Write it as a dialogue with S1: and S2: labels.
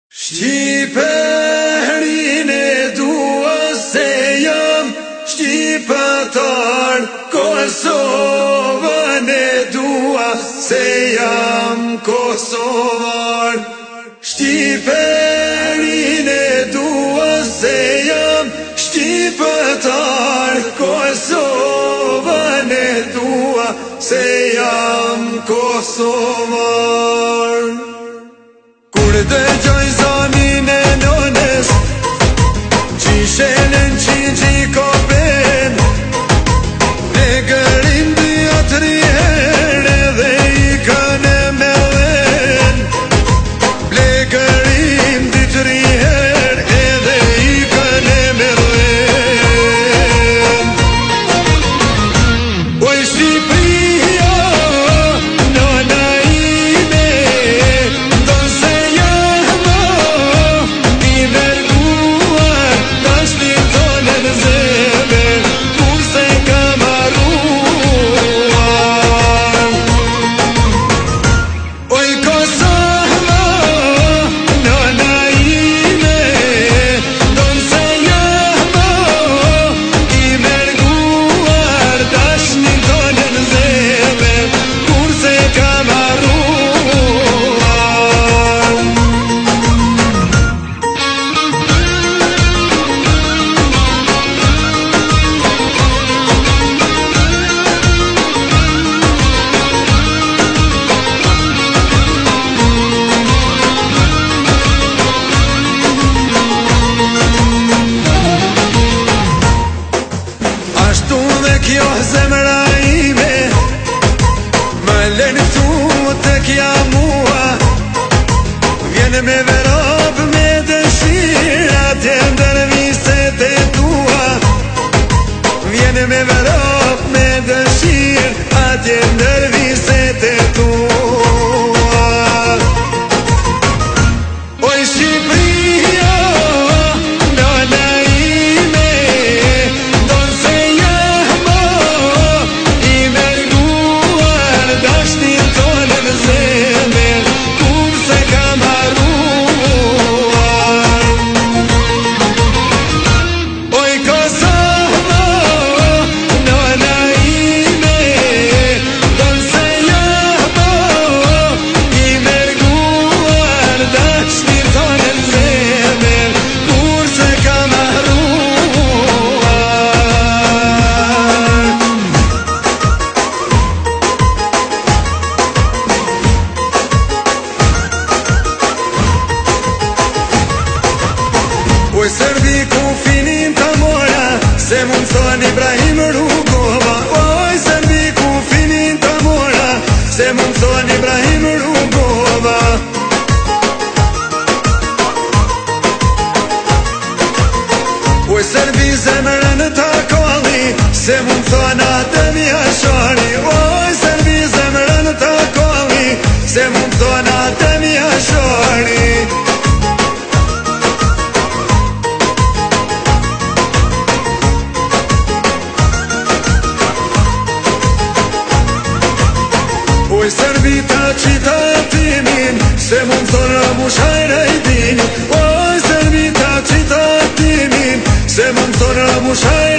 S1: Shqiperin e dua se jam shqipetar, Kosovën e dua se jam kosovar. Shqiperin e dua se jam shqipetar, Kosovën e dua se jam kosovar. Kur dëgjoj zonin e nones, qishelen qikopen, ne gërin dhja tri herë dhe i këne me ven. Ble gërin dhja tri herë edhe i këne me ven. Oj Shqipria, nona ime, ndon se jamo i verguar, tash një tonë në zemër, kur se kam arruar. Oj Kosovo, nona ime, ndon se jamo i verguar, tash një tonë në zemër, kur se kam arruar. Ashtu dhe kjo zemra ime, më lënë këtu të kja mua, vjen me verop me dëshirë, atje ndërviset e tua. Vjen me verop me dëshirë, atje ndërviset e tua. Oj Shqipria, nona ime, ndon se jamo i verguar, dashnin tonë në zemër, kur se kam arruar. Oj Kosovo, nona ime, ndon se jamo i verguar, dashnin tonë në zemër, kur se kam arruar. Oj Serbi ku finin të mora, se mund thon Ibrahim Rugova. Oj Serbi ku finin të mora, se mund thon Ibrahim Rugova. Oj Serbi zemrën të kolli, se mund thon Ademi Ashari. Oj Serbi zemrën të kolli, se mund thon Ademi Ashari. Oj Serbi ta qitatimin, se mund thonë mushajnë i dini. Oj Serbi ta qitatimin, se mund thonë mushajnë